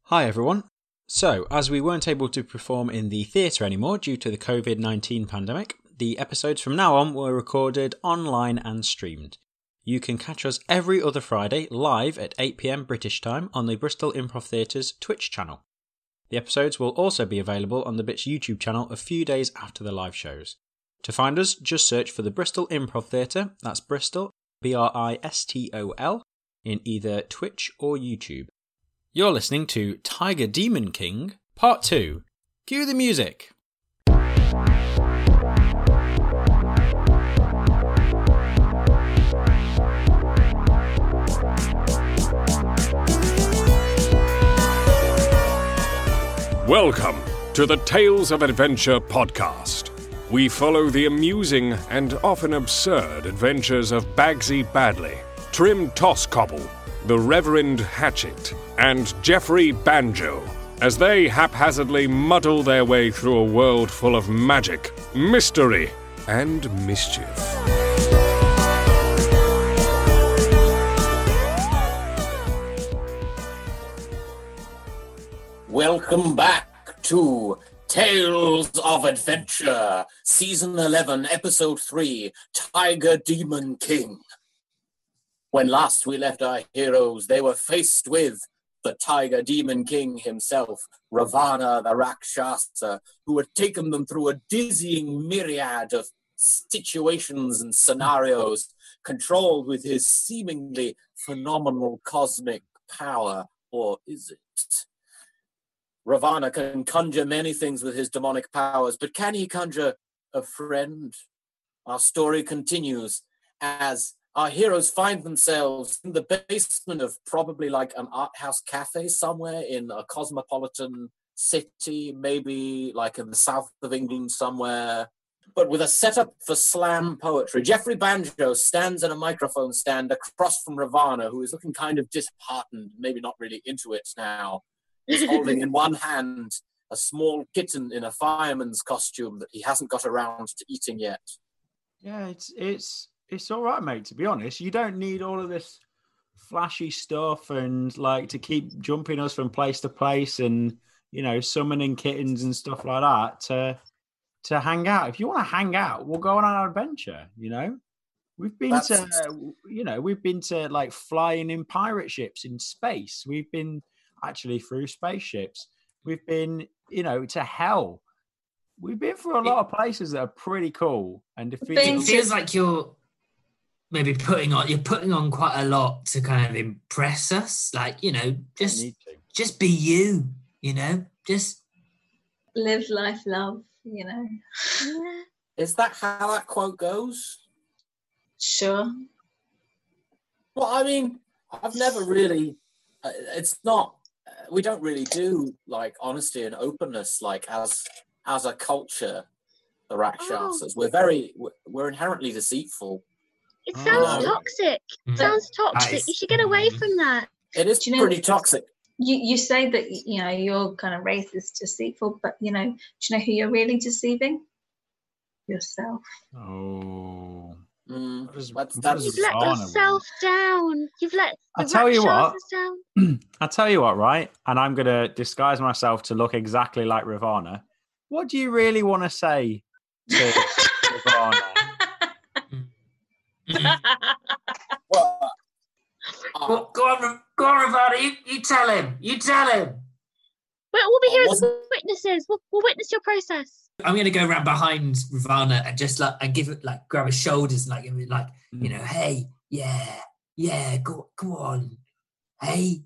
Hi everyone. So, as we weren't able to perform in the theatre anymore due to the COVID-19 pandemic, the episodes from now on were recorded online and streamed. You can catch us every other Friday live at 8 p.m. British time on the Bristol Improv Theatre's Twitch channel. The episodes will also be available on the Bits YouTube channel a few days after the live shows. To find us, just search for the Bristol Improv Theatre, that's Bristol, Bristol, in either Twitch or YouTube. You're listening to Tiger Demon King, Part 2. Cue the music! Welcome to the Tales of Adventure podcast. We follow the amusing and often absurd adventures of Bagsy Badley, Trim Tosscobble, the Reverend Hatchet, and Geoffrey Banjo, as they haphazardly muddle their way through a world full of magic, mystery, and mischief. Welcome back to Tales of Adventure, Season 11, Episode 3, Tiger Demon King. When last we left our heroes, they were faced with the Tiger Demon King himself, Ravana the Rakshasa, who had taken them through a dizzying myriad of situations and scenarios, controlled with his seemingly phenomenal cosmic power, or is it? Ravana can conjure many things with his demonic powers, but can he conjure a friend? Our story continues as our heroes find themselves in the basement of probably like an art house cafe somewhere in a cosmopolitan city, maybe like in the south of England somewhere, but with a setup for slam poetry. Geoffrey Banjo stands at a microphone stand across from Ravana, who is looking kind of disheartened, maybe not really into it now. He's holding in one hand a small kitten in a fireman's costume that he hasn't got around to eating yet. Yeah, it's all right, mate, to be honest. You don't need all of this flashy stuff and like to keep jumping us from place to place and, you know, summoning kittens and stuff like that to hang out. If you want to hang out, we'll go on our adventure, you know? We've been to like flying in pirate ships in space. We've been actually through spaceships. We've been, you know, to hell. We've been through a lot of places that are pretty cool and defeated. It feels like you're maybe putting on quite a lot to kind of impress us. Like, you know, just be you, you know, just live life, love, you know. Is that how that quote goes? Sure. Well, I mean, I've never really, it's not, we don't really do like honesty and openness like as a culture, the Rakshasas. We're inherently deceitful. It sounds toxic. It sounds toxic. You should get away from that. It is pretty toxic. You say that, you know, your kind of race is deceitful, but, you know, do you know who you're really deceiving? Yourself. Oh. You've let yourself down. You've let the Rakshasas down. I tell you what, right? And I'm going to disguise myself to look exactly like Ravana. What do you really want to say to Ravana? Go on, Ravana. You tell him. We'll be here as witnesses. We'll witness your process. I'm going to go around behind Ravana and just like and give it like grab his shoulders and like give it like you know, hey, yeah, go on, hey.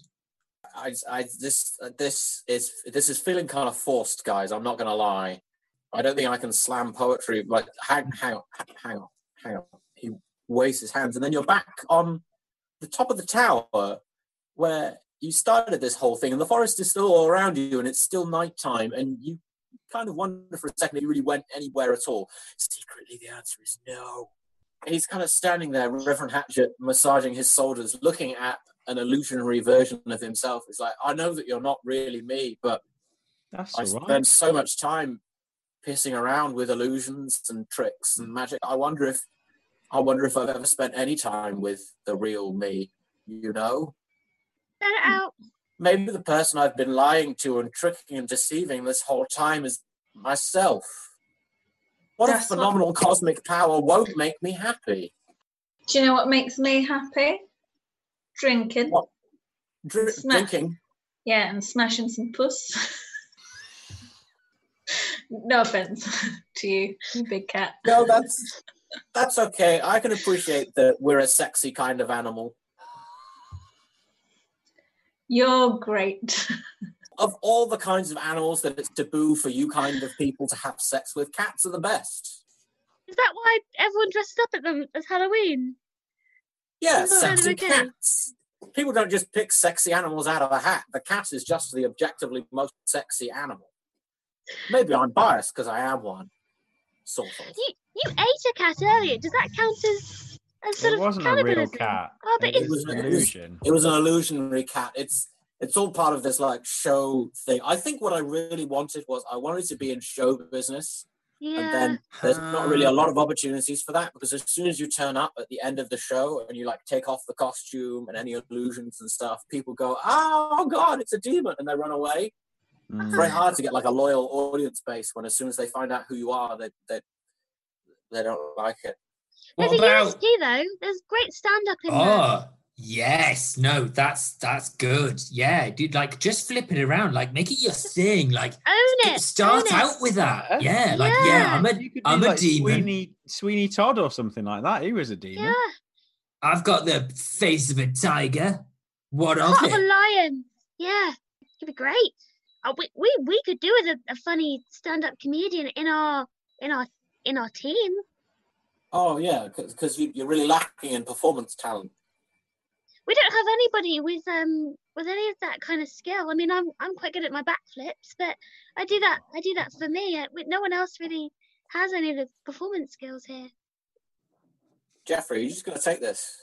This is feeling kind of forced, guys. I'm not going to lie. I don't think I can slam poetry. Like, hang on. He waves his hands, and then you're back on the top of the tower where you started this whole thing, and the forest is still all around you, and it's still nighttime, and you kind of wonder for a second if you really went anywhere at all. Secretly, the answer is no. He's kind of standing there, Reverend Hatchet, massaging his shoulders, looking at an illusionary version of himself. It's like, I know that you're not really me, but I spend so much time pissing around with illusions and tricks and magic. I wonder if I've ever spent any time with the real me, you know? Let it out. maybe the person I've been lying to and tricking and deceiving this whole time is myself. What if phenomenal cosmic power won't make me happy? Do you know what makes me happy? Drinking. What? Drinking? Yeah, and smashing some puss. No offense to you big cat. No, that's okay. I can appreciate that we're a sexy kind of animal. You're great. Of all the kinds of animals that it's taboo for you kind of people to have sex with, cats are the best. Is that why everyone dresses up at them as Halloween? Yeah, sexy cats. People don't just pick sexy animals out of a hat. The cat is just the objectively most sexy animal. Maybe I'm biased because I am one. Sort of. You ate a cat earlier. Does that count as sort of cannibalism? It wasn't a real cat. Oh, but it was an illusion. It was an illusionary cat. It's all part of this like show thing. I think what I really wanted was I wanted to be in show business. Yeah. And then there's not really a lot of opportunities for that because as soon as you turn up at the end of the show and you like take off the costume and any illusions and stuff, people go, "Oh God, it's a demon," and they run away. It's very hard to get like a loyal audience base when as soon as they find out who you are, they don't like it. There's a USP though. There's great stand-up in there. Yes, no, that's good. Yeah, dude, like just flip it around, like make it your thing, like own it. Start out with that. Yeah, like I'm a demon. Sweeney Todd or something like that. He was a demon. Yeah. I've got the face of a tiger. What of Heart it? of a lion. Yeah, it'd be great. We could do with a funny stand-up comedian in our team. Oh yeah, because you're really lacking in performance talent. We don't have anybody with any of that kind of skill. I mean, I'm quite good at my backflips, but I do that for me. No one else really has any of the performance skills here. Jeffrey, you're just going to take this.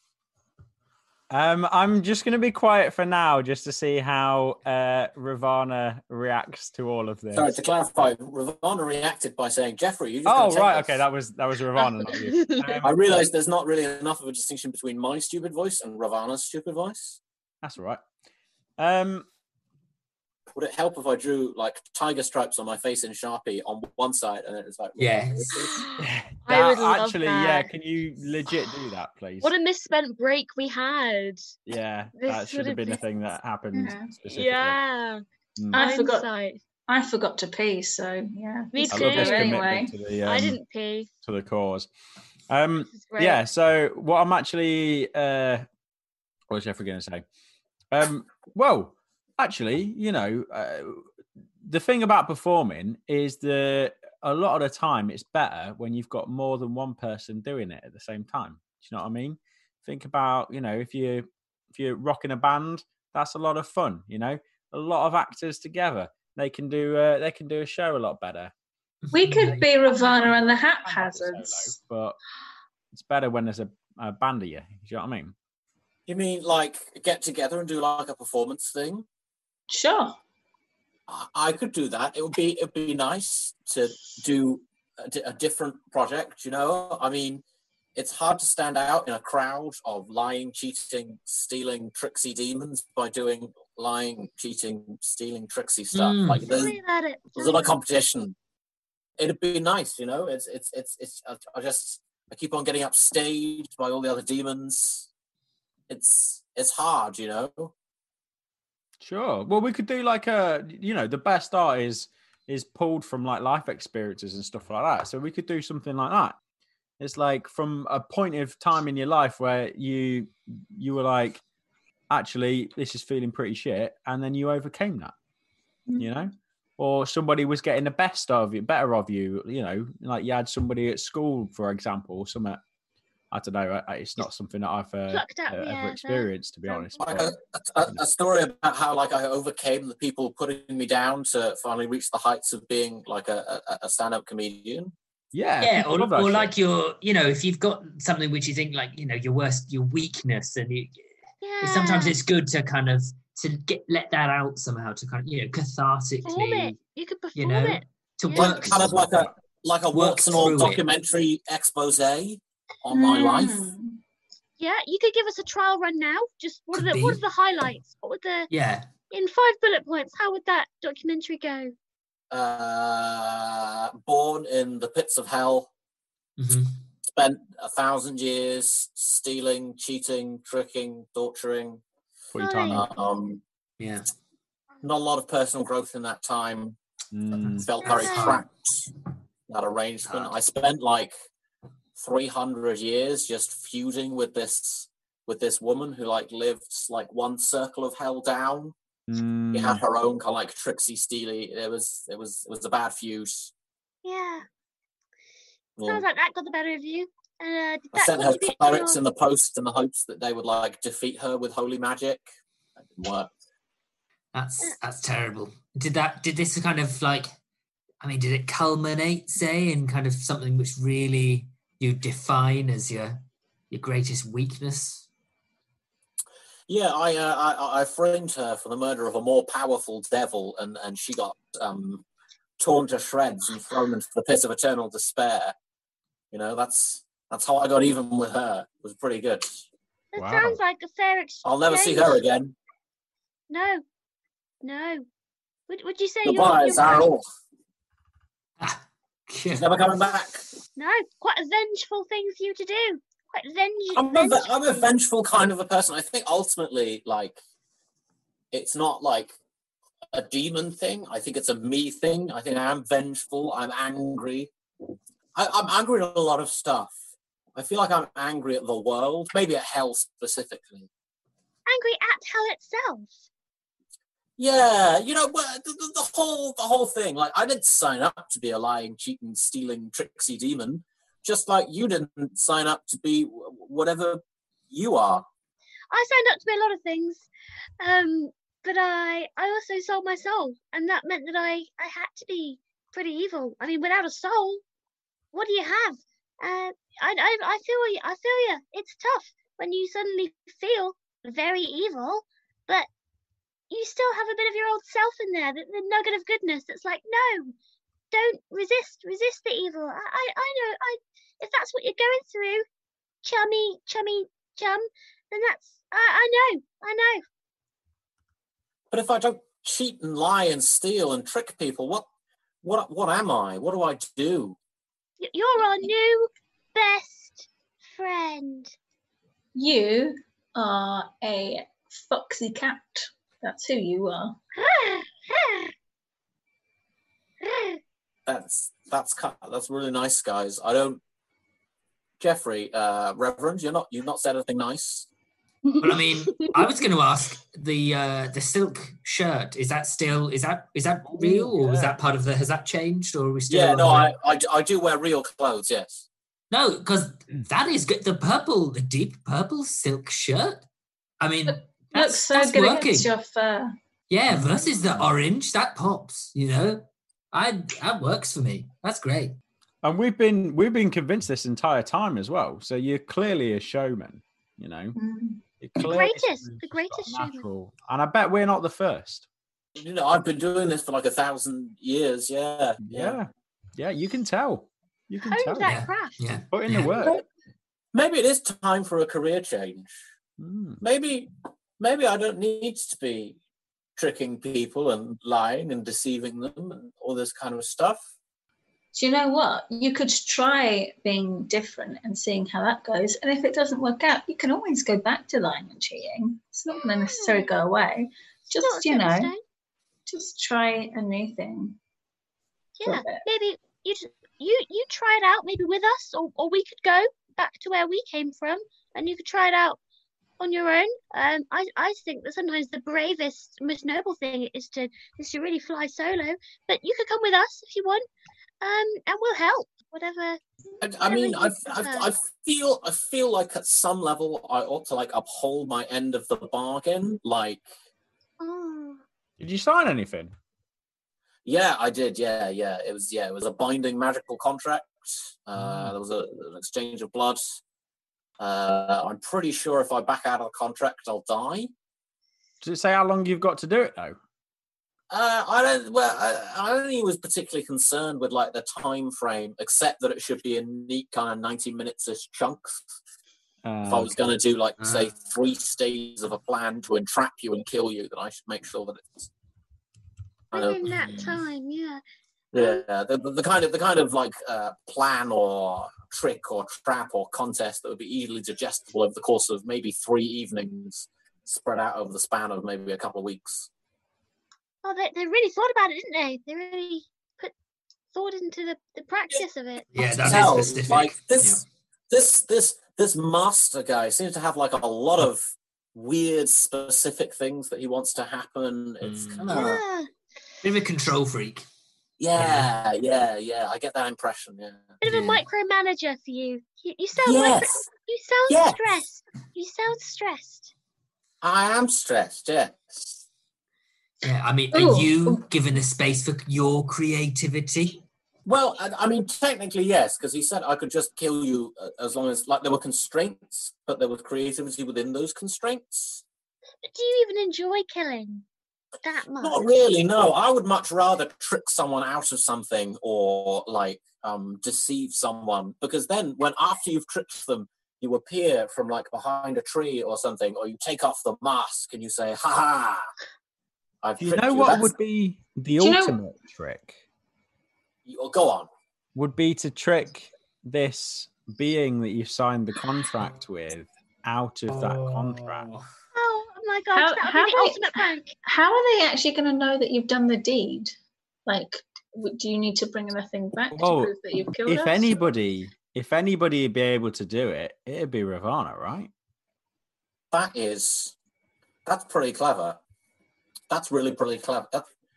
I'm just going to be quiet for now, just to see how Ravana reacts to all of this. Sorry, to clarify, Ravana reacted by saying, "Jeffrey, you just." Oh, right, this. Okay, that was Ravana, not you. I realised there's not really enough of a distinction between my stupid voice and Ravana's stupid voice. That's all right. Would it help if I drew like tiger stripes on my face in Sharpie on one side, and it was like, yes. I would love actually, that. Yeah. Can you legit do that, please? What a misspent break we had. Yeah, that should have been a thing that happened specifically. Yeah. I forgot to pee, so yeah. Me too. Anyway, I didn't pee. To the cause. Yeah. So what I'm actually, what was Jeffrey going to say? Well. Actually, the thing about performing is that a lot of the time it's better when you've got more than one person doing it at the same time. Do you know what I mean? Think about, if you're rocking a band, that's a lot of fun. A lot of actors together, they can do a show a lot better. We could be Ravana and the Haphazards, but it's better when there's a band of you. Do you know what I mean? You mean like get together and do like a performance thing? Sure. I could do that. It'd be nice to do a different project, I mean, it's hard to stand out in a crowd of lying, cheating, stealing, tricksy demons by doing lying, cheating, stealing, tricksy stuff. Like there's a lot of competition. It'd be nice, it's I keep on getting upstaged by all the other demons. It's hard, Sure. Well, we could do like the best art is pulled from like life experiences and stuff like that. So we could do something like that. It's like from a point of time in your life where you were like, actually, this is feeling pretty shit, and then you overcame that. Or somebody was getting the better of you. Like you had somebody at school, for example, something. I don't know. It's not something that I've ever experienced, to be honest. Like a story about how like I overcame the people putting me down to finally reach the heights of being like a stand-up comedian. Yeah, or like your, if you've got something which you think like, your weakness, and sometimes it's good to kind of let that out somehow to kind of cathartically. You could perform it to work kind of like a Watson or documentary expose on my life. Yeah, you could give us a trial run now. Just what are the highlights? What would the In 5 bullet points, how would that documentary go? Born in the pits of hell. Mm-hmm. Spent 1,000 years stealing, cheating, tricking, torturing. Yeah. Not a lot of personal growth in that time. Felt very Yeah. trapped. That arrangement. I spent like 300 years just feuding with this woman who like lived like one circle of hell down. She had her own kind of like tricksy, steely. It was a bad feud. Yeah. Yeah. Sounds like that got the better of you. Did I that sent her contribute to clerics your- in the post in the hopes that they would like defeat her with holy magic. That didn't work. That's terrible. Did this kind of like, I mean, did it culminate, say, in kind of something which really you define as your greatest weakness? Yeah, I framed her for the murder of a more powerful devil, and she got torn to shreds and thrown into the pit of eternal despair. You know, that's how I got even with her. It was pretty good. That Wow. sounds like a fair exchange. I'll never see her again. No. Would you say Goodbye, you're Zarl. Ah, She's never coming back. No, quite a vengeful thing for you to do. Quite I'm a vengeful kind of a person. I think ultimately, like, it's not like a demon thing. I think it's a me thing. I think I am vengeful. I'm angry. I'm angry at a lot of stuff. I feel like I'm angry at the world, maybe at hell specifically. angry at hell itself. Yeah, you know, the whole thing. Like, I didn't sign up to be a lying, cheating, stealing, tricksy demon. Just like you didn't sign up to be whatever you are. I signed up to be a lot of things, but I also sold my soul, and that meant that I had to be pretty evil. I mean, without a soul, what do you have? I feel you. I feel you. It's tough when you suddenly feel very evil, but you still have a bit of your old self in there, the nugget of goodness that's like, no, don't resist the evil. I know, if that's what you're going through, chummy chum, then that's, I know. But if I don't cheat and lie and steal and trick people, what am I? What do I do? You're our new best friend. You are a foxy cat. That's who you are. That's really nice, guys. I don't. Jeffrey, Reverend, you've not said anything nice. But I mean, I was going to ask the silk shirt. Is that real, or was that part of the? Has that changed, or are we still? Yeah, no, I do wear real clothes. Yes. No, because that is good. The deep purple silk shirt. I mean, Looks so that's good working. against your fur. Yeah, versus the orange, that pops. You know, that works for me. That's great. And we've been convinced this entire time as well. So you're clearly a showman. You know, you're clearly The greatest showman. natural. And I bet we're not the first. You know, I've been doing this for like 1,000 years. Yeah. Yeah. You can tell. You can Honed tell. that craft. Yeah. Put in the work. Maybe it is time for a career change. Maybe I don't need to be tricking people and lying and deceiving them and all this kind of stuff. Do you know what? You could try being different and seeing how that goes. And if it doesn't work out, you can always go back to lying and cheating. It's not going to necessarily go away. Just, just try a new thing. Yeah, maybe you try it out maybe with us, or we could go back to where we came from and you could try it out on your own. I think that sometimes the bravest, most noble thing is to really fly solo. But you could come with us if you want, and we'll help. Whatever. I mean, I feel like at some level I ought to like uphold my end of the bargain. Like, Did you sign anything? yeah, I did. Yeah. It was a binding magical contract. There was an exchange of blood. I'm pretty sure if I back out of the contract, I'll die. Does it say how long you've got to do it though? I don't think he was particularly concerned with like the time frame, except that it should be in neat kind of 90 minutes-ish chunks. If I was going to do, like, say, 3 stages of a plan to entrap you and kill you, then I should make sure that it's within that time, yeah. Yeah, the kind of like plan or trick or trap or contest that would be easily digestible over the course of maybe 3 evenings, spread out over the span of maybe a couple of weeks. Oh, they really thought about it, didn't they? They really put thought into the practice of it. Yeah, that is specific. Like this master guy seems to have like a lot of weird specific things that he wants to happen. It's kind of bit of a control freak. Yeah. I get that impression. Yeah, bit of a micromanager for you. You sound stressed. You sound stressed. I am stressed. Yes. Yeah, I mean, are you given a space for your creativity? Well, I mean, technically, yes, because he said I could just kill you as long as, like, there were constraints, but there was creativity within those constraints. But do you even enjoy killing that much? Not really, no. I would much rather trick someone out of something or, like, deceive someone, because then after you've tricked them, you appear from, like, behind a tree or something, or you take off the mask and you say, ha ha. Do you know what would be the ultimate trick? Go on. Would be to trick this being that you signed the contract with out of that contract. Oh my God, that would be the ultimate prank. How are they actually going to know that you've done the deed? Like, do you need to bring anything back to prove that you've killed us? If anybody would be able to do it, it'd be Ravana, right? That's pretty clever. That's really pretty clever.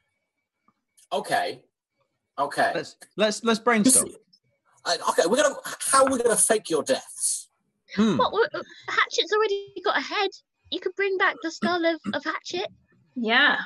Okay. Let's brainstorm. Okay, how are we gonna fake your deaths? What? Hatchet's already got a head. You could bring back the skull of Hatchet. Yeah.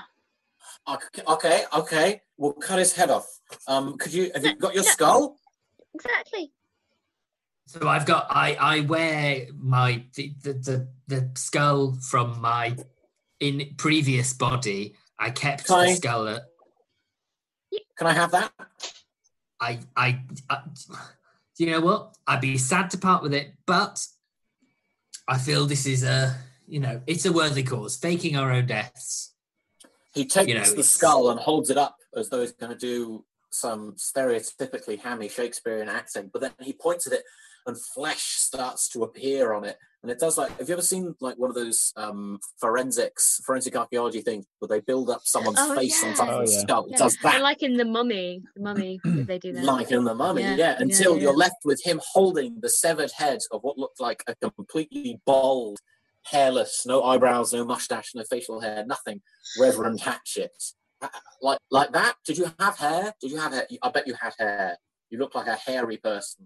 Okay. We'll cut his head off. Have you got your skull? Exactly. So I wear my the skull from my previous body. I kept the skull. Can I have that? I do you know what? I'd be sad to part with it, but I feel this is it's a worthy cause. Faking our own deaths. He takes the skull and holds it up as though he's going to do some stereotypically hammy Shakespearean acting, but then he points at it and flesh starts to appear on it. And it does, like, have you ever seen, like, one of those forensic archaeology things where they build up someone's face on top of the skull? It does that. Like in The Mummy, they do that. Like in The Mummy, until you're left with him holding the severed head of what looked like a completely bald, hairless, no eyebrows, no mustache, no facial hair, nothing, Reverend Hatchet. Like that? Did you have hair? I bet you had hair. You look like a hairy person.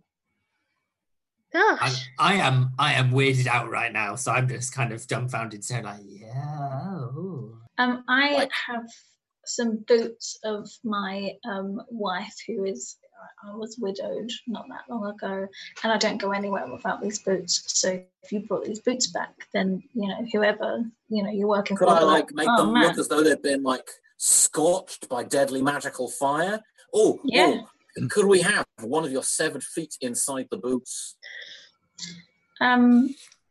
Gosh. I am weirded out right now, so I'm just kind of dumbfounded, saying like, I have some boots of my wife who I was widowed not that long ago, and I don't go anywhere without these boots. So if you brought these boots back, then whoever you're working for. Could I make them look as though they've been like scorched by deadly magical fire? Oh, yeah. Could we have one of your severed feet inside the boots? No,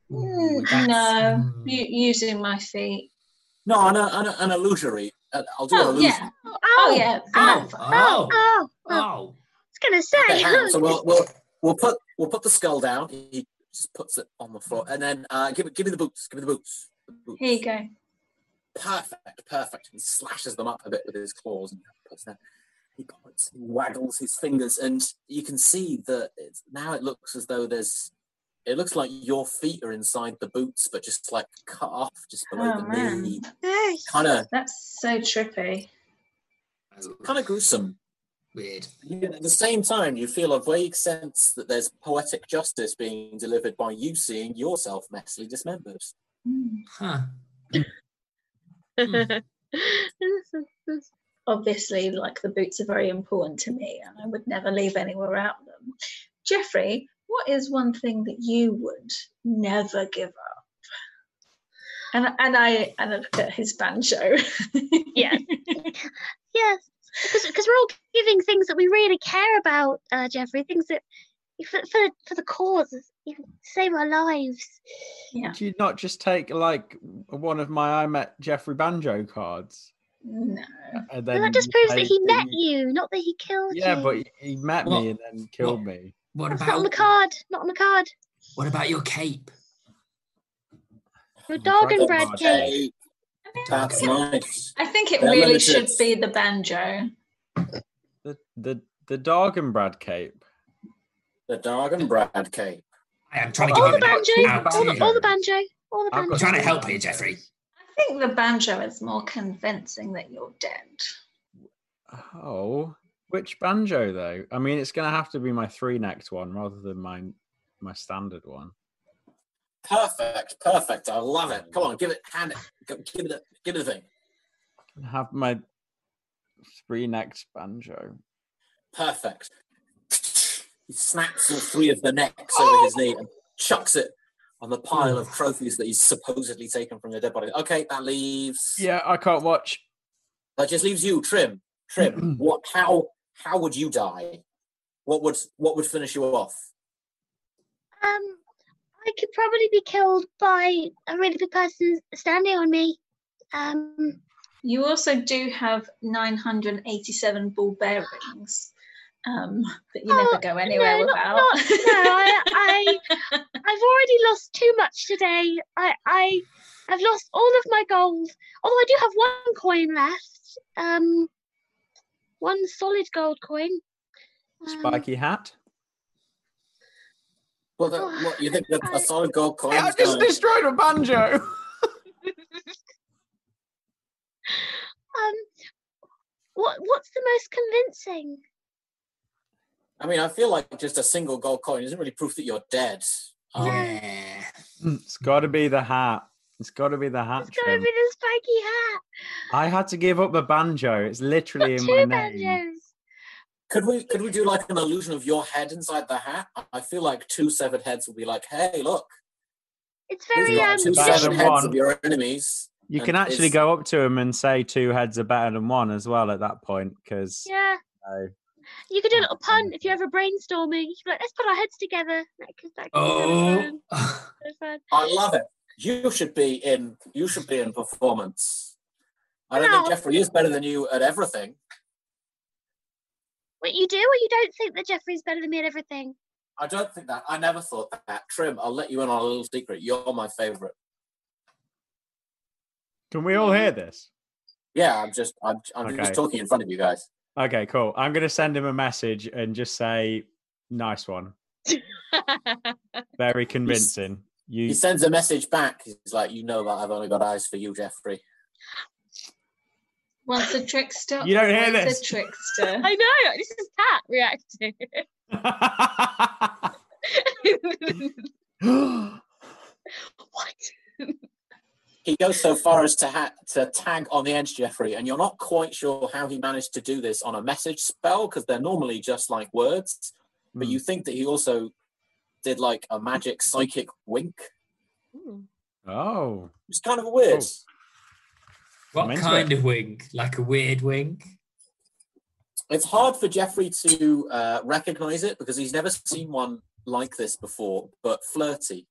using my feet. No, an illusory. I'll do an illusion. Yeah. I was gonna say. Okay, so we'll put the skull down. He just puts it on the floor, and then give me the boots. Give me the boots. Here you go. Perfect. He slashes them up a bit with his claws and puts them. He waggles his fingers, and you can see that now it looks as though it looks like your feet are inside the boots, but just like cut off just below the knee. That's so trippy. Kind of gruesome. Weird. At the same time, you feel a vague sense that there's poetic justice being delivered by you seeing yourself messily dismembered. Huh. Obviously, like, the boots are very important to me, and I would never leave anywhere without them. Jeffrey, what is one thing that you would never give up? And I look at his banjo. Yes, because we're all giving things that we really care about, Jeffrey. Things that for the cause. You save our lives. Yeah. Did you not just take like one of my I met Jeffrey Banjo cards? No. And Well, then that just you proves say that he met you- you, not that he killed Yeah, you. but he met What? me and then killed me. What That's not on the about card. Not on the card. what about your cape? Your Dragon Dargenbrad Bard. cape. Hey, that's nice. I think it They're really limited. should be the banjo. The Dargenbrad cape. The Dargenbrad cape. I am trying to All give the you an banjo. out All to the you. banjo. All the I've I'm got banjo. trying to two help you, banjos. Jeffrey. I think the banjo is more convincing that you're dead. Oh, which banjo though? I mean, it's going to have to be my 3-necked one rather than my standard one. Perfect. I love it. Come on, give it the thing. I have my 3-necked banjo. Perfect. He snaps all 3 of the necks over his knee and chucks it on the pile of trophies that he's supposedly taken from the dead body. Okay, that leaves. Yeah, I can't watch. That just leaves you, Trim. Trim. What? How would you die? What would finish you off? I could probably be killed by a really big person standing on me. You also do have 987 ball bearings that you never go anywhere no, without. I've already lost too much today. I've lost all of my gold. Although I do have one coin left. One solid gold coin. Spiky hat. Well, what you think that a solid gold coin? I just destroyed a banjo. What's the most convincing? I mean, I feel like just a single gold coin isn't really proof that you're dead. Yeah. It's got to be the hat. It's got to be the hat. It's gotta Trim. be the spiky hat. I had to give up the banjo. It's literally Got in my two name. banjos. Could we do like an illusion of your head inside the hat? I feel like 2 severed heads will be like, hey, look, It's we've very got 2 better severed than heads one. of your enemies. You And can actually it's- go up to him and say 2 heads are better than 1 as well at that point, because yeah. You could do a little pun if you're ever brainstorming. You could be like, let's put our heads together. That could be Oh. fun. I love it. You should be in performance. I don't think No. Jeffrey is better than you at everything. What you do, or you don't think that Jeffrey's better than me at everything? I don't think that. I never thought that. Trim, I'll let you in on a little secret. You're my favorite. can we all hear this? Yeah, I'm just Okay. talking in front of you guys. Okay, cool. I'm going to send him a message and just say, nice one. Very convincing. He You sends a message back. He's like, you know that I've only got eyes for you, Jeffrey. Once a trickster. You don't hear always this. a trickster. I know. This is Pat reacting. What? He goes so far as to tag on the edge, Jeffrey, and you're not quite sure how he managed to do this on a message spell because they're normally just like words. But you think that he also did like a magic psychic wink. Oh. It's kind of weird. Oh. What I'm into kind it. of wink? Like a weird wink? It's hard for Jeffrey to recognize it because he's never seen one like this before, but flirty.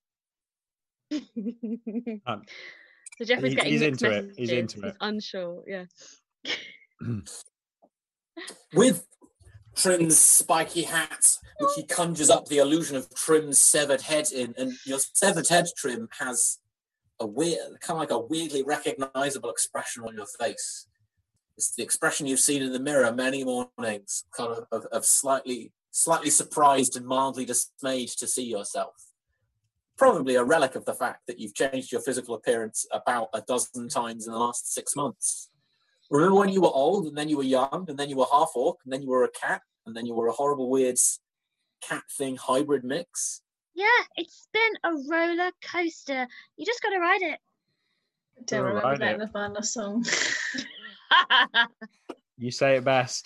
So Jeffrey's getting He's mixed into it. He's messages. into it. He's unsure. Yeah. With Trim's spiky hat, which he conjures up the illusion of Trim's severed head in, and your severed head, Trim, has a weird, kind of like a weirdly recognizable expression on your face. It's the expression you've seen in the mirror many mornings, kind of slightly surprised and mildly dismayed to see yourself. Probably a relic of the fact that you've changed your physical appearance about a dozen times in the last 6 months. Remember when you were old, and then you were young, and then you were half orc, and then you were a cat, and then you were a horrible, weird cat thing hybrid mix? Yeah, it's been a roller coaster. You just got to ride it. Don't All remember right, that it. in the final song. You say it best.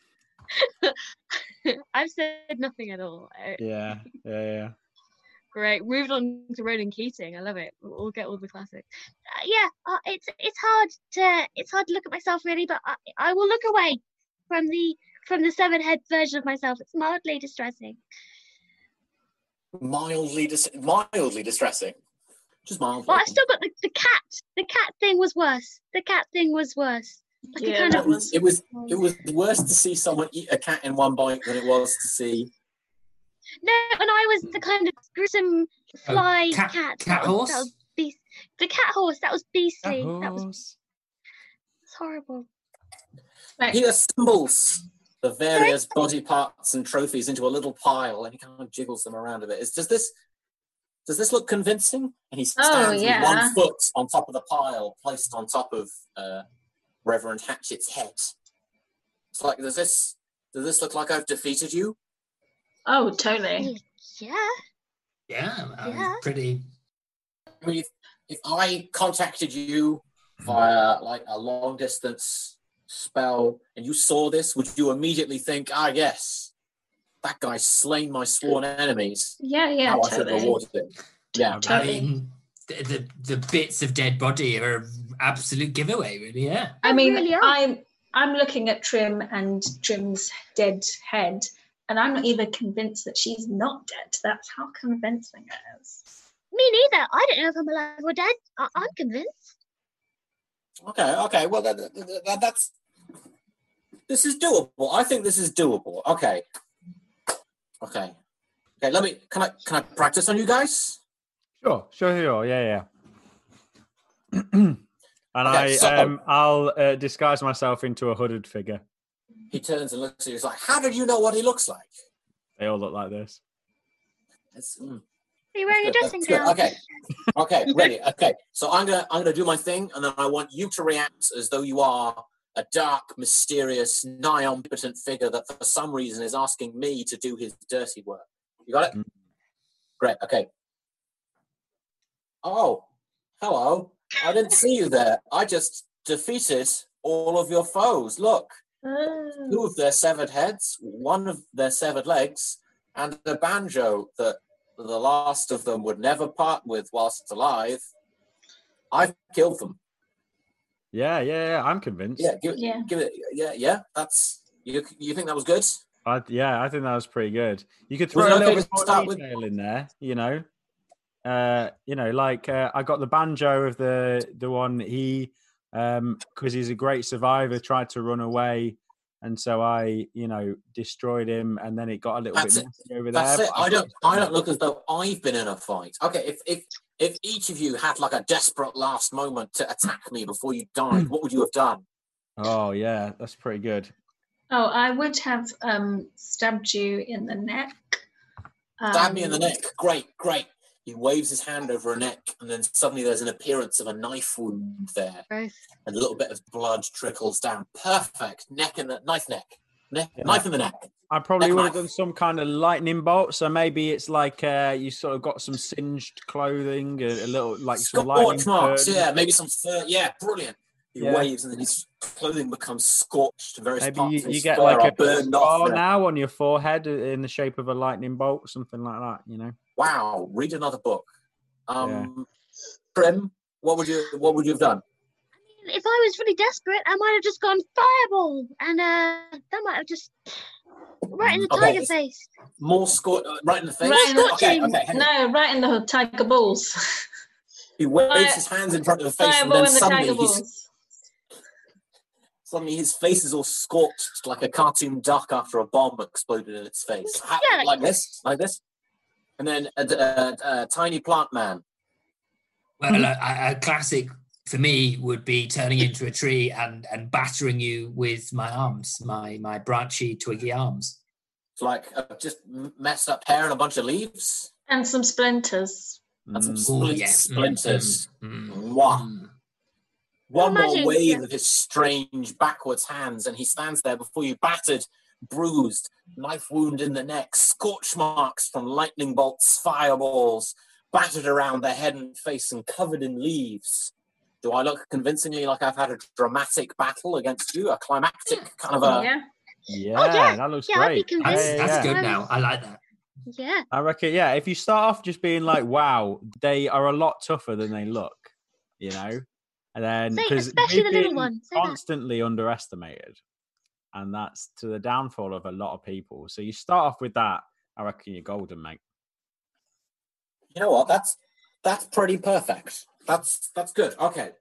I've said nothing at all. Yeah. Great. Moving on to Ronan Keating. I love it. We'll get all the classics. It's hard to look at myself really, but I will look away from the seven head version of myself. It's mildly distressing. mildly distressing. Just mildly. Well, I've still got the cat. The cat thing was worse. The cat thing was worse. Like Yeah, a kind that of was- It was worse to see someone eat a cat in one bite than it was to see. no, and I was the kind of gruesome fly cat- cat. cat That horse? was the cat horse. That was beastly. That was Horse. horrible. Right. He assembles the various body parts and trophies into a little pile, and he kind of jiggles them around a bit. Does this look convincing? And he stands yeah. with one foot on top of the pile, placed on top of Reverend Hatchet's head. It's like, does this look like I've defeated you? Oh, totally. Yeah. Yeah, Yeah. pretty. I mean, if I contacted you via like a long distance spell and you saw this, would you immediately think, yes, that guy's slain my sworn enemies? Yeah, How I should totally. reward him. Yeah. I Totally. mean, the bits of dead body are an absolute giveaway, really. Yeah. I They mean, really are. I'm looking at Trim and Trim's dead head, and I'm not even convinced that she's not dead. That's how convincing it is. Me neither. I don't know if I'm alive or dead. I'm convinced. Okay. Well, that's. This is doable. I think this is doable. Okay. Let me. Can I practice on you guys? Sure. Yeah. And Okay, I'll disguise myself into a hooded figure. He turns and looks at you. He's like, "How did you know what he looks like?" They all look like this. Are you wearing a That's dressing good. gown? Okay, ready. Okay, so I'm gonna do my thing, and then I want you to react as though you are a dark, mysterious, nigh omnipotent figure that for some reason is asking me to do his dirty work. You got it? Mm. Great. Okay. Oh, hello. I didn't see you there. I just defeated all of your foes. Look, two of their severed heads, one of their severed legs, and a banjo that the last of them would never part with whilst alive. I've killed them. Yeah. I'm convinced. Yeah, give Yeah. it. Yeah. That's you. You think that was good? I think that was pretty good. You could Was throw it a little okay bit to more start with- detail in there, I got the banjo of the one he, because he's a great survivor, tried to run away, and so I, destroyed him, and then it got a little That's bit it. messy over That's there. it. I don't look as though I've been in a fight. Okay, if each of you had like a desperate last moment to attack me before you died, what would you have done? Oh yeah, that's pretty good. Oh, I would have stabbed you in the neck. Stab me in the neck. Great. He waves his hand over a neck, and then suddenly there's an appearance of a knife wound there, Gross. and a little bit of blood trickles down. Perfect. Knife in the neck. Yeah. Knife in the neck. I probably Neck would have knife. done some kind of lightning bolt. So maybe it's like you sort of got some singed clothing, a little like some lightning Scorch marks. burn. Yeah, maybe some fur. Yeah, brilliant. He Yeah. waves, and then his clothing becomes scorched. Various Maybe parts you, of his you get fur like are a burned off. scar there. now on your forehead in the shape of a lightning bolt, something like that. Wow, read another book. Trim, what would you have done? If I was really desperate, I might have just gone fireball, and that might have just right in the Okay. tiger face. More score right in the face. Right in the- Okay. Hang on. No, right in the tiger balls. He waves his hands in front of the face, and Fireball then in the tiger suddenly his face is all scorched like a cartoon duck after a bomb exploded in its face. Yeah, like this, and then a tiny plant man. Well, a classic for me would be turning into a tree and battering you with my arms, my branchy, twiggy arms. It's like just messed up hair and a bunch of leaves And some splinters. and some Ooh, yeah. splinters. Mm. Mwah. One more Imagine, wave yeah. of his strange backwards hands, and he stands there before you, battered, bruised, knife wound in the neck, scorch marks from lightning bolts, fireballs, battered around the head and face and covered in leaves. Do I look convincingly like I've had a dramatic battle against you? A climactic kind of a... Yeah. yeah. That looks Yeah, I'd be great. convinced. That's Yeah. good now. I like that. Yeah. I reckon, yeah, if you start off just being like, wow, they are a lot tougher than they look, and then Say- because especially they've the little been ones, say that. constantly underestimated, and that's to the downfall of a lot of people. So you start off with that, I reckon you're golden, mate. You know what? That's pretty perfect. That's good. Okay.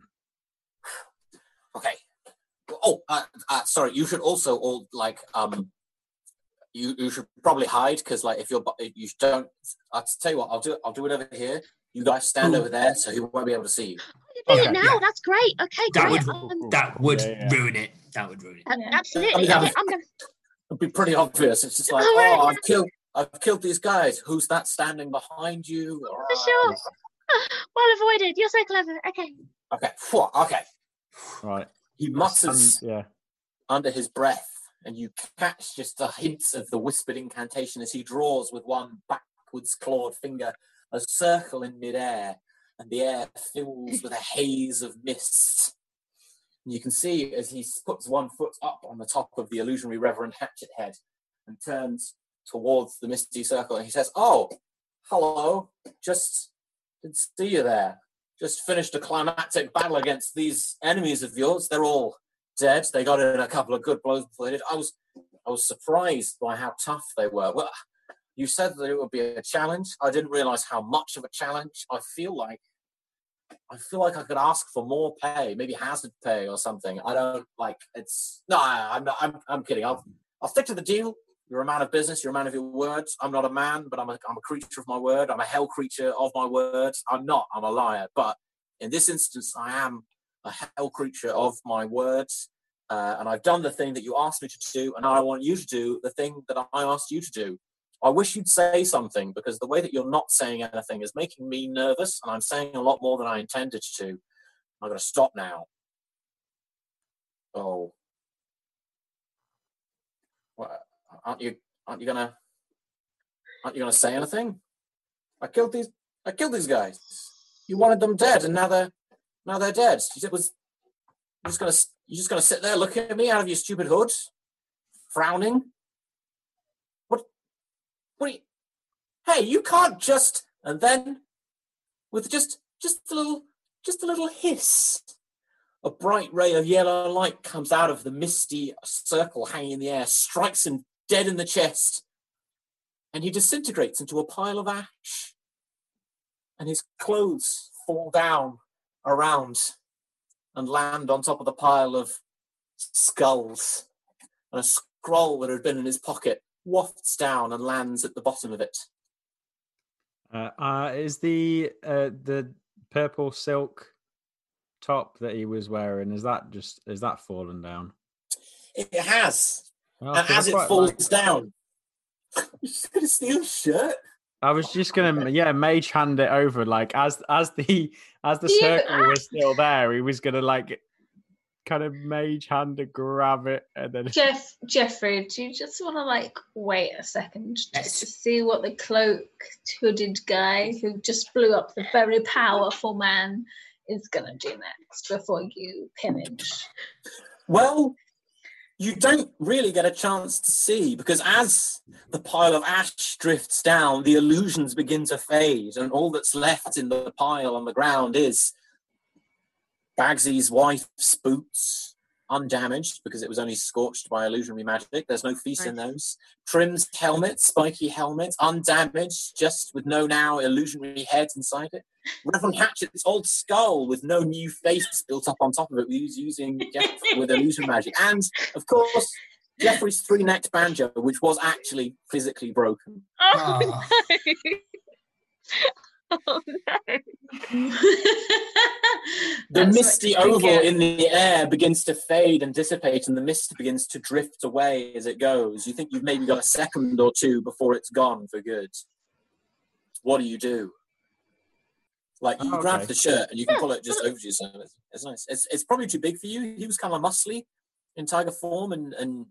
Okay. Oh, sorry. You should also all like you should probably hide because like if you don't. I'll tell you what. I'll do it over here. You guys stand over there, so he won't be able to see you. You do it now. That's great. Okay, That great. would ruin it. That would ruin it. Absolutely. Yeah. Okay, I'm gonna. It'd be pretty obvious. It's just like, All right. I've killed these guys. Who's that standing behind you? For sure. Well avoided. You're so clever. Okay. Okay. Okay. Right. He mutters Yeah. under his breath, and you catch just the hints of the whispered incantation as he draws with one backwards clawed finger a circle in midair, and the air fills with a haze of mist. And you can see as he puts one foot up on the top of the illusionary Reverend Hatchet Head and turns towards the misty circle, and he says, "Oh, hello. Just didn't see you there. Just finished a climactic battle against these enemies of yours. They're all dead. They got in a couple of good blows before they did. I was surprised by how tough they were. Well, you said that it would be a challenge. I didn't realize how much of a challenge. I feel like I could ask for more pay, maybe hazard pay or something. I don't like it's no. I'm kidding. I'll stick to the deal. You're a man of business. You're a man of your words. I'm not a man, but I'm a creature of my word. I'm a hell creature of my words. I'm a liar. But in this instance, I am a hell creature of my words. And I've done the thing that you asked me to do, and I want you to do the thing that I asked you to do. I wish you'd say something, because the way that you're not saying anything is making me nervous, and I'm saying a lot more than I intended to. I'm going to stop now. Oh. What? Aren't you gonna say anything? I killed these guys. You wanted them dead, and now they're dead. You're just gonna sit there looking at me out of your stupid hood, frowning. What are you, hey, you can't just. And then with just a little hiss, a bright ray of yellow light comes out of the misty circle hanging in the air, strikes him dead in the chest, and he disintegrates into a pile of ash, and his clothes fall down around and land on top of the pile of skulls, and a scroll that had been in his pocket wafts down and lands at the bottom of it. Is the purple silk top that he was wearing, is that fallen down? It has. Well, and as it falls down, you're just gonna steal a shirt. I was just gonna, mage hand it over, like as the circle was still there, he was gonna like kind of mage hand to grab it, and then Jeffrey, do you just want to like wait a second just to see what the cloaked hooded guy who just blew up the very powerful man is gonna do next before you pillage? Well, you don't really get a chance to see, because as the pile of ash drifts down, the illusions begin to fade, and all that's left in the pile on the ground is Bagsy's wife's boots, undamaged because it was only scorched by illusionary magic. There's no feast in those. Trim's helmet, spiky helmet, undamaged, just with no now illusionary head inside it. Reverend Hatchet's old skull with no new face built up on top of it, using with illusion magic. And, of course, Jeffrey's three-necked banjo, which was actually physically broken. Oh, no. Oh, no. The misty oval in the air begins to fade and dissipate, and the mist begins to drift away as it goes. You think you've maybe got a second or two before it's gone for good. What do you do? Like, you grab the shirt and you can pull it just over to yourself. It's nice. It's probably too big for you. He was kind of muscly in tiger form, and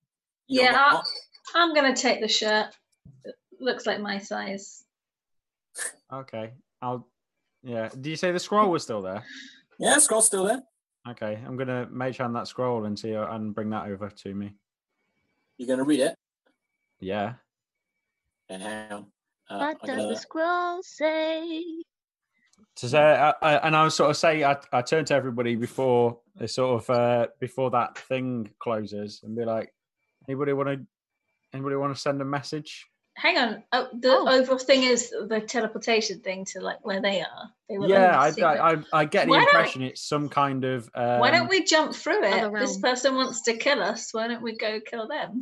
I'm going to take the shirt. It looks like my size. Okay. Do you say the scroll was still there? Yeah, the scroll's still there. Okay, I'm going to mage hand that scroll and bring that over to me. You're going to read it? Yeah. Okay, hang on. What does the scroll say? To say, and I was sort of say, I turn to everybody before that thing closes and be like, anybody want to send a message? Hang on. Oh, the overall thing is the teleportation thing to like where they are. They were Yeah, only secret. I get the Why don't- impression it's some kind of. Why don't we jump through it? Other This realm. person wants to kill us. Why don't we go kill them?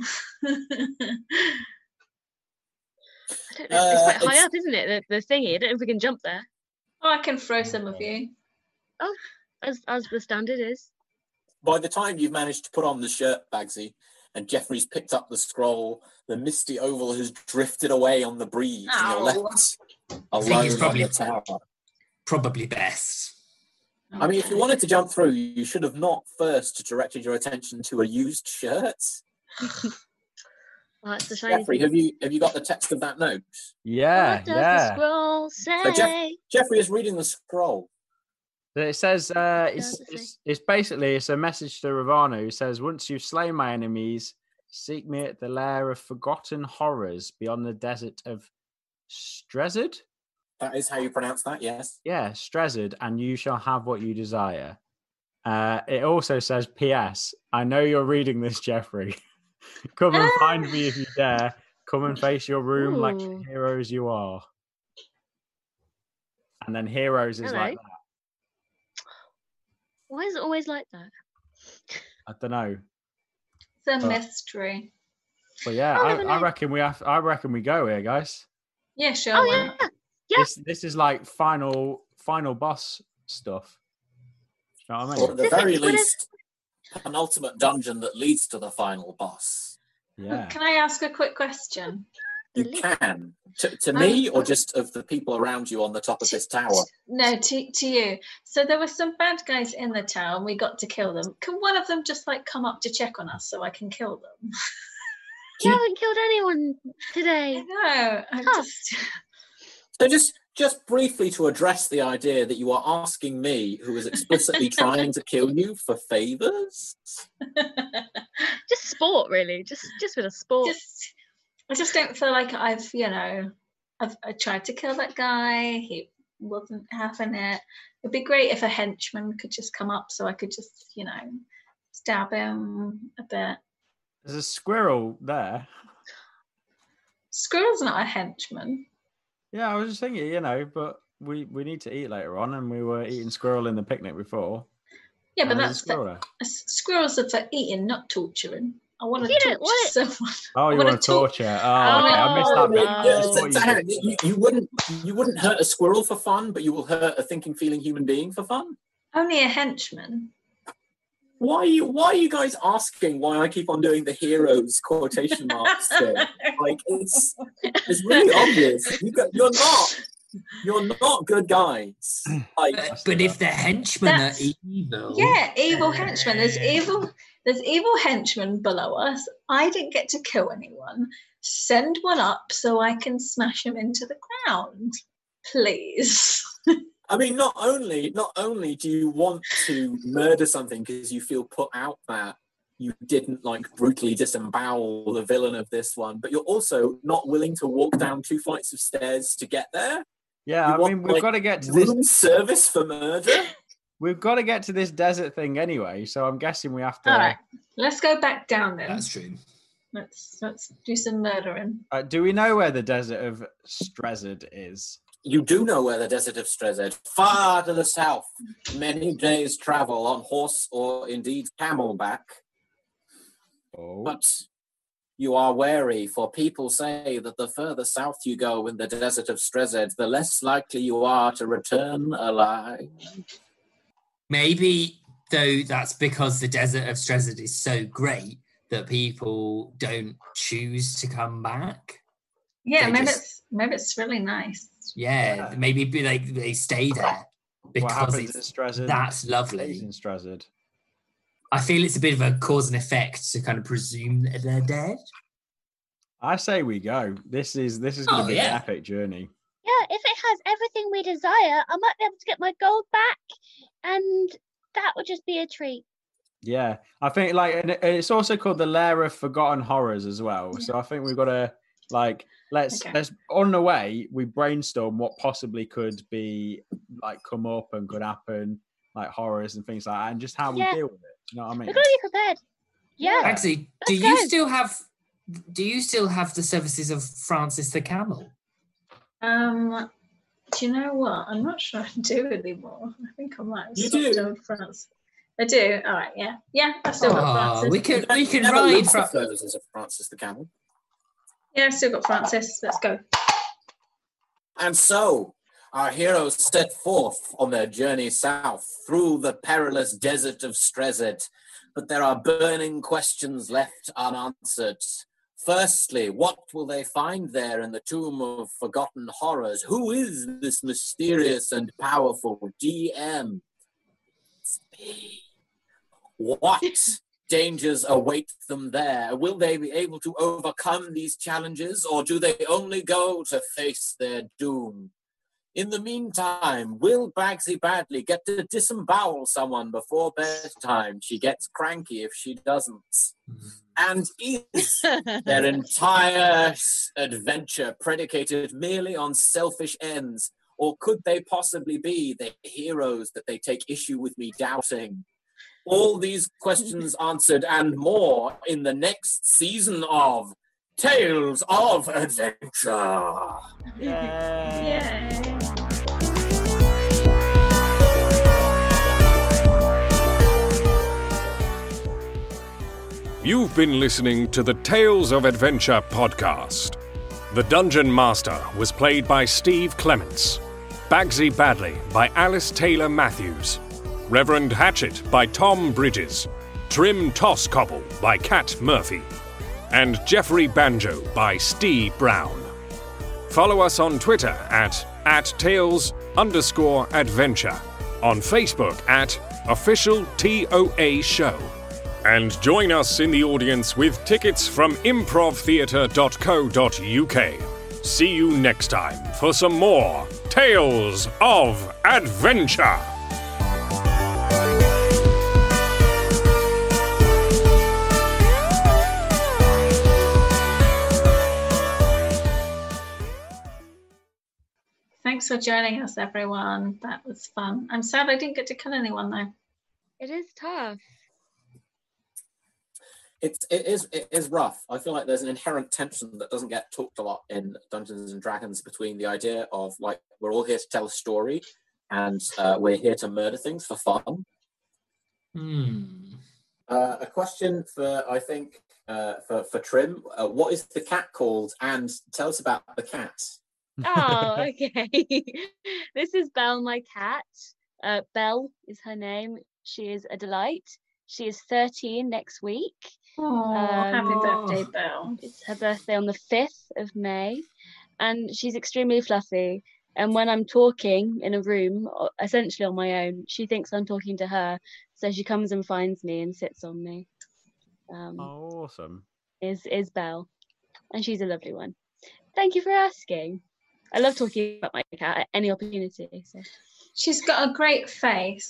I don't know. It's quite high it's- up, isn't it? The thingy. I don't know if we can jump there. Oh, I can throw some of you. As the standard is. By the time you've managed to put on the shirt, Bagsy, and Jeffrey's picked up the scroll, the misty oval has drifted away on the breeze, and you're Ow. left I think it's alone on probably the tower. probably best. I mean, if you wanted to jump through, you should have not first directed your attention to a used shirt. Oh, that's the shiny Jeffrey, thing. have you got the text of that note? Yeah, What does the yeah. scroll say? Jeffrey is reading the scroll. It says does it say? it's basically it's a message to Ravana who says, "Once you've slain my enemies, seek me at the lair of forgotten horrors beyond the desert of Strezed." That is how you pronounce that, yes. Yeah, Strezed, and you shall have what you desire. It also says, "P.S. I know you're reading this, Jeffrey. Come and find me if you dare. Come and face your room like the Ooh. heroes you are." And then heroes is like Hello. that. Why is it always like that? I don't know. It's a But- mystery. But yeah, I'll never I know. reckon we go here, guys. Yeah, sure. Oh why yeah. not? Yeah. This is like final boss stuff. You know what I Or mean? at the very Whatever- least, an ultimate dungeon that leads to the final boss. Yeah. Can I ask a quick question? You Really? can. To me, or just of the people around you on the top of this tower? No, to you. So there were some bad guys in the tower and we got to kill them. Can one of them just like come up to check on us so I can kill them? You haven't killed anyone today. No, I Huh. just So just briefly to address the idea that you are asking me, who is explicitly trying to kill you, for favors? Just sport, really. Just with a sport. I just don't feel like I tried to kill that guy. He wasn't having it. It'd be great if a henchman could just come up so I could just, stab him a bit. There's a squirrel there. Squirrel's not a henchman. Yeah, I was just thinking, but we need to eat later on, and we were eating squirrel in the picnic before. Yeah, but and there's a that's squirrel there. squirrels are for eating, not torturing. I want If to you don't torture want it- someone. Oh, you wanna want to talk- torture? Oh, okay. I missed that Oh, bit. no. I thought you So hang on, did. you wouldn't hurt a squirrel for fun, but you will hurt a thinking, feeling human being for fun? Only a henchman. Why are you guys asking why I keep on doing the heroes quotation marks thing? Like it's really obvious. You're not good guys. Like But if the henchmen That's- are evil, Yeah, evil henchmen. There's evil henchmen below us. I didn't get to kill anyone. Send one up so I can smash him into the ground, please. I mean, not only do you want to murder something because you feel put out that you didn't like brutally disembowel the villain of this one, but you're also not willing to walk down 2 flights of stairs to get there. Yeah, You I want, mean, we've like, got to get to this. Room service for murder. We've got to get to this desert thing anyway. So I'm guessing we have to. All right, let's go back down then. that's true. Let's do some murdering. Do we know where the desert of Strezed is? You do know where the desert of Strezed, far to the south, many days' travel on horse or indeed camelback. Oh, But you are wary, for people say that the further south you go in the desert of Strezed, the less likely you are to return alive. Maybe though that's because the desert of Strezed is so great that people don't choose to come back. Yeah, They maybe it's really nice. Yeah, Yeah. maybe like they stay there what because happens in it's Strezed? that's stays lovely. in Strezed. I feel it's a bit of a cause and effect to kind of presume that they're dead. I say we go. This is going to Oh, be yeah. an epic journey. Yeah, if it has everything we desire, I might be able to get my gold back, and that would just be a treat. Yeah, I think and it's also called the Lair of Forgotten Horrors as well. So I think we've got to let's on the way we brainstorm what possibly could be come up and could happen, like horrors and things like that, and just how we Yeah. deal with it. You know what I mean? We've got to be prepared. Yeah. Actually, do Let's you go. still have Do you still have the services of Francis the Camel? Do you know what? I'm not sure I do anymore. I think I might have You stopped do? doing France. I do. All right, yeah. Yeah, I've still got Francis. We can Never ride looked from. at services of Francis the Camel. Yeah, I've still got Francis. Let's go. And so, our heroes set forth on their journey south through the perilous desert of Strezet, but there are burning questions left unanswered. Firstly, what will they find there in the tomb of forgotten horrors? Who is this mysterious and powerful DM? What dangers await them there? Will they be able to overcome these challenges, or do they only go to face their doom? In the meantime, will Bagsy Badley get to disembowel someone before bedtime? She gets cranky if she doesn't. And is their entire adventure predicated merely on selfish ends? Or could they possibly be the heroes that they take issue with me doubting? All these questions answered and more in the next season of Tales of Adventure. Yay. You've been listening to the Tales of Adventure podcast. The Dungeon Master was played by Steve Clements, Bagsy Badley by Alice Taylor Matthews, Reverend Hatchet by Tom Bridges, Trim Tosscobble by Kat Murphy, and Jeffrey Banjo by Steve Brown. Follow us on Twitter at @Tales_Adventure, on Facebook at Official TOA Show. And join us in the audience with tickets from improvtheatre.co.uk. See you next time for some more Tales of Adventure. Thanks for joining us, everyone. That was fun. I'm sad I didn't get to kill anyone, though. It is tough. It is rough. I feel like there's an inherent tension that doesn't get talked a lot in Dungeons and Dragons between the idea of, like, we're all here to tell a story and we're here to murder things for fun. A question for, I think, for Trim. What is the cat called? And tell us about the cat. Oh, okay. This is Belle, my cat. Belle is her name. She is a delight. She is 13 next week. Oh, happy birthday, Belle. It's her birthday on the 5th of May, and she's extremely fluffy. And when I'm talking in a room, essentially on my own, she thinks I'm talking to her, so she comes and finds me and sits on me. Awesome. Is Belle, and she's a lovely one. Thank you for asking. I love talking about my cat at any opportunity. So. She's got a great face.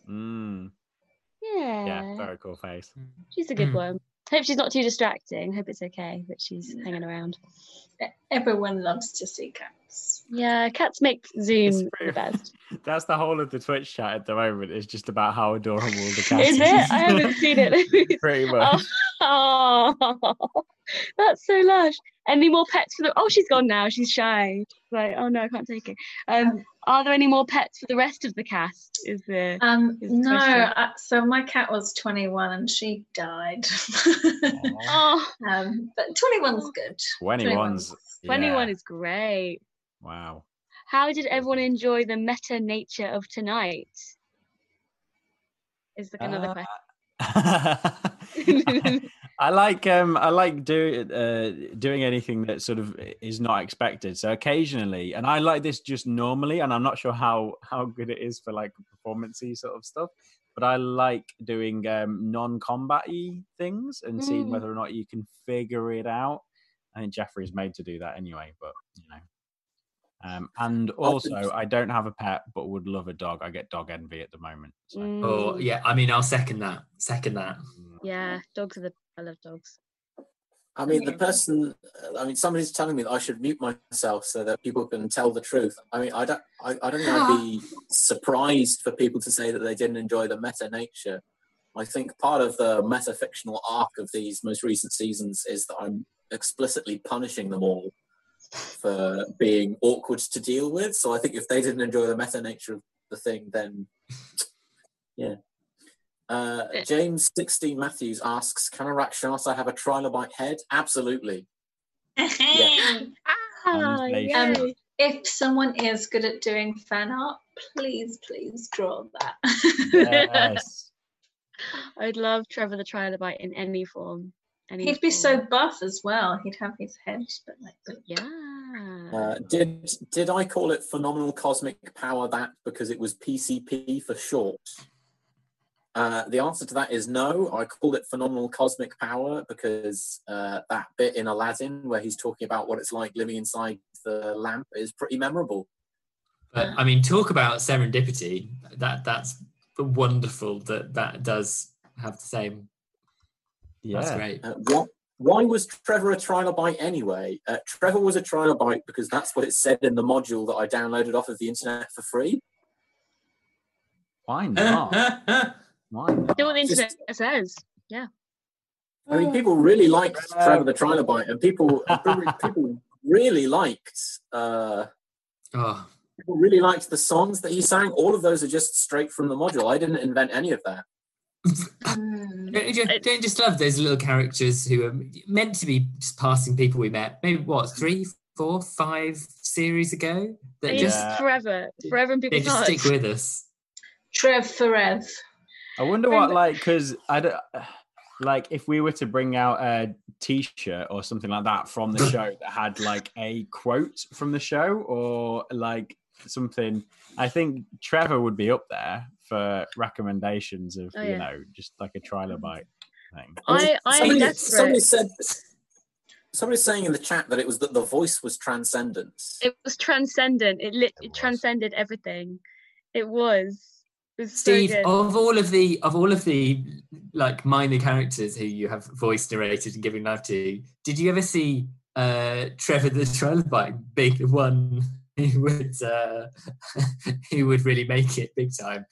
Yeah, very cool face. She's a good one. Hope she's not too distracting. Hope it's okay that she's hanging around. Everyone loves to see cats. Yeah, cats make Zoom the best. That's the whole of the Twitch chat at the moment. It's just about how adorable the cat is. Is it? I haven't seen it. Pretty much. Oh, that's so lush. Any more pets for the... Oh, she's gone now. She's shy. Like, oh no, I can't take it. Are there any more pets for the rest of the cast? Is the no. So my cat was 21 and she died. But 21's good. 21 is great. Wow. How did everyone enjoy the meta nature of tonight? Is there another question? I like doing anything that sort of is not expected. So occasionally, and I like this just normally, and I'm not sure how good it is for like performance-y sort of stuff, but I like doing non-combat-y things and seeing whether or not you can figure it out. I think Jeffrey's made to do that anyway, but you know. And also, I don't have a pet, but would love a dog. I get dog envy at the moment. So. Oh yeah, I mean, I'll second that. Yeah, dogs are I love dogs. I mean, somebody's telling me that I should mute myself so that people can tell the truth. I mean, I don't think I'd be surprised for people to say that they didn't enjoy the meta nature. I think part of the meta-fictional arc of these most recent seasons is that I'm explicitly punishing them all for being awkward to deal with. So I think if they didn't enjoy the meta nature of the thing, then yeah. James 16 Matthews asks, can a Rakshasa have a trilobite head? Absolutely. If someone is good at doing fan art, please draw that. Yes. I'd love Trevor the Trilobite in any form. He'd be so buff as well. He'd have his head, but yeah. Did I call it phenomenal cosmic power that because it was PCP for short? The answer to that is no. I called it phenomenal cosmic power because that bit in Aladdin where he's talking about what it's like living inside the lamp is pretty memorable. But I mean, talk about serendipity. That's wonderful that does have the same. Yeah, that's great. Why was Trevor a trilobite anyway? Trevor was a trilobite because that's what it said in the module that I downloaded off of the internet for free. Why not? Why not? Do what the internet says. Yeah. I mean, people really liked Trevor the Trilobite, and people really liked. People really liked the songs that he sang. All of those are just straight from the module. I didn't invent any of that. Don't you just love those little characters who are meant to be just passing people we met? Maybe 3, 4, 5 series ago. That just forever in people's hearts. Just stick with us. Trev forever. I wonder what, because I don't, if we were to bring out a T-shirt or something like that from the show that had a quote from the show or something, I think Trevor would be up there for recommendations of just a trilobite thing. I'm desperate. Somebody's saying in the chat that it was that the voice was transcendence. It was transcendent. It transcended everything. It was. Steve, so of all of the minor characters who you have voice narrated and giving life to, did you ever see Trevor the Trilobite being the one who would really make it big time?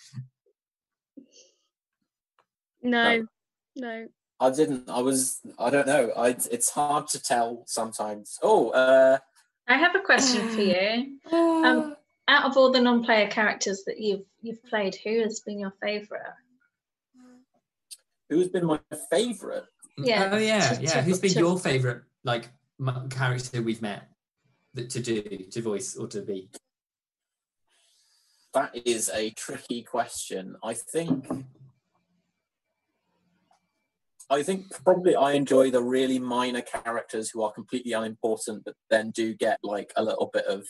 No. I didn't. I don't know. It's hard to tell sometimes. I have a question for you. Out of all the non-player characters that you've played, who has been your favourite? Who's been my favourite? Yeah. Oh yeah. Who's been your favourite character we've met to voice or to be? That is a tricky question. I think probably I enjoy the really minor characters who are completely unimportant, but then do get a little bit of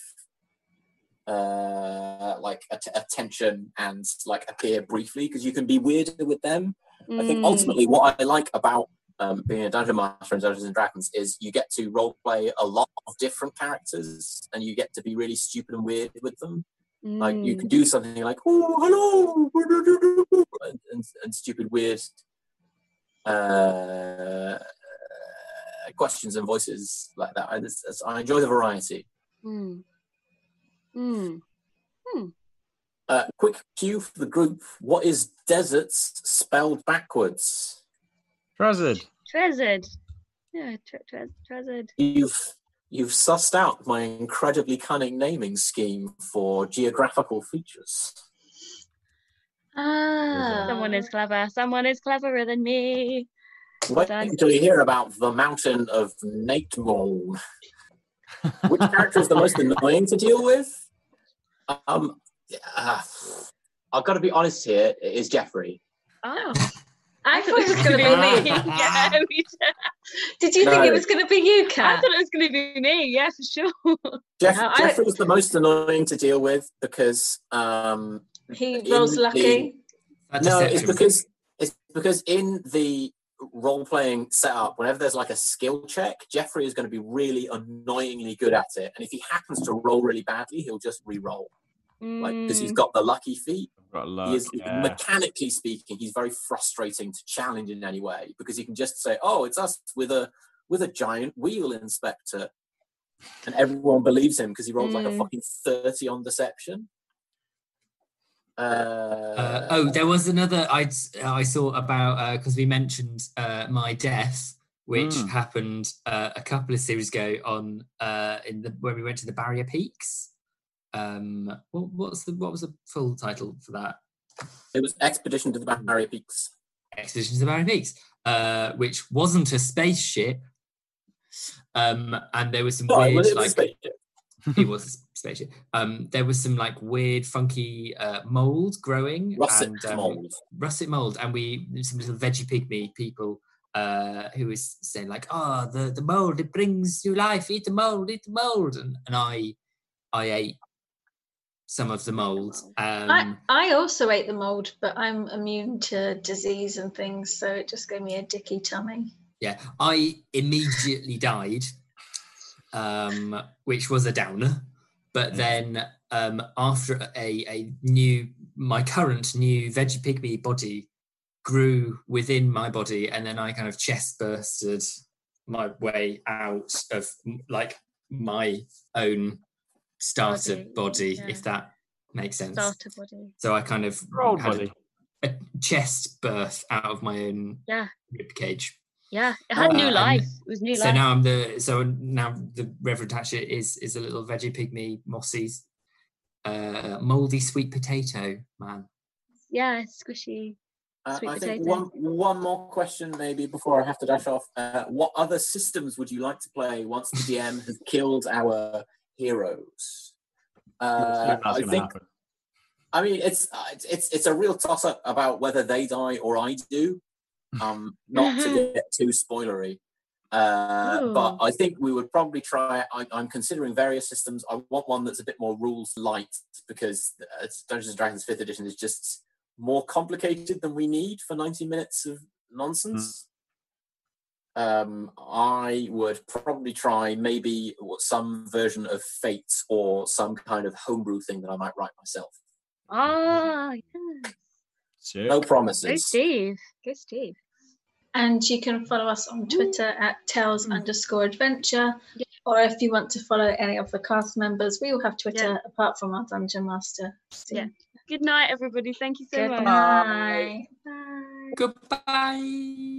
attention and appear briefly because you can be weirder with them. I think ultimately what I like about being a dungeon master in Dungeons and Dragons is you get to role play a lot of different characters and you get to be really stupid and weird with them. You can do something like "oh hello" and stupid weird questions and voices like that. I enjoy the variety. Quick cue for the group. What is deserts spelled backwards? Trezid. Yeah, Trezid. You've sussed out my incredibly cunning naming scheme for geographical features. Someone is clever. Someone is cleverer than me. Wait until you hear about the mountain of Natemone. Which character is the most annoying to deal with? I've got to be honest here. It is Jeffrey. Oh, I thought it was going to be me. Yeah, Did you think it was going to be you, Kat? I thought it was going to be me. Yeah, for sure. Jeffrey is the most annoying to deal with because he rolls lucky. No, it's because in the role-playing setup, whenever there's a skill check, Jeffrey is going to be really annoyingly good at it, and if he happens to roll really badly, he'll just re-roll because he's got the lucky feat. Mechanically speaking, he's very frustrating to challenge in any way because he can just say, "Oh, it's us with a giant wheel inspector," and everyone believes him because he rolled a fucking 30 on deception. There was another I saw about because we mentioned my death which happened a couple of series ago on when we went to the Barrier Peaks. What was the full title for that? It was Expedition to the Barrier Peaks. Expedition to the Barrier Peaks, which wasn't a spaceship. And there was some weird, it was a spaceship. There was some like weird, funky mold growing. Russet mold. And some little veggie pygmy people who was saying like, "Oh, the mold, it brings new life. Eat the mold, eat the mold." And I ate some of the mold. I also ate the mold, but I'm immune to disease and things, so it just gave me a dicky tummy. Yeah, I immediately died, which was a downer. But then after my current new veggie pygmy body grew within my body, and then I kind of chest bursted my way out of like my own starter body, if that makes sense. Starter body. So I kind of had a chest birth out of my own rib cage. Yeah, it had new life. It was new life. So now the Reverend Hatchet is a little veggie pygmy, mossy, mouldy sweet potato man. Yeah, squishy. I think one more question maybe before I have to dash off. What other systems would you like to play once the DM has killed our heroes? I mean, it's a real toss up about whether they die or I do. Not to get too spoilery, but I think we would probably try. I'm considering various systems. I want one that's a bit more rules light because Dungeons and Dragons 5th edition is just more complicated than we need for 90 minutes of nonsense. I would probably try maybe some version of Fates or some kind of homebrew thing that I might write myself. Yes. No promises. Go Steve. And you can follow us on Twitter at Tales_Adventure. Or if you want to follow any of the cast members, we all have Twitter apart from our Dungeon Master. Yeah. Good night, everybody. Thank you so much. Bye. Goodbye.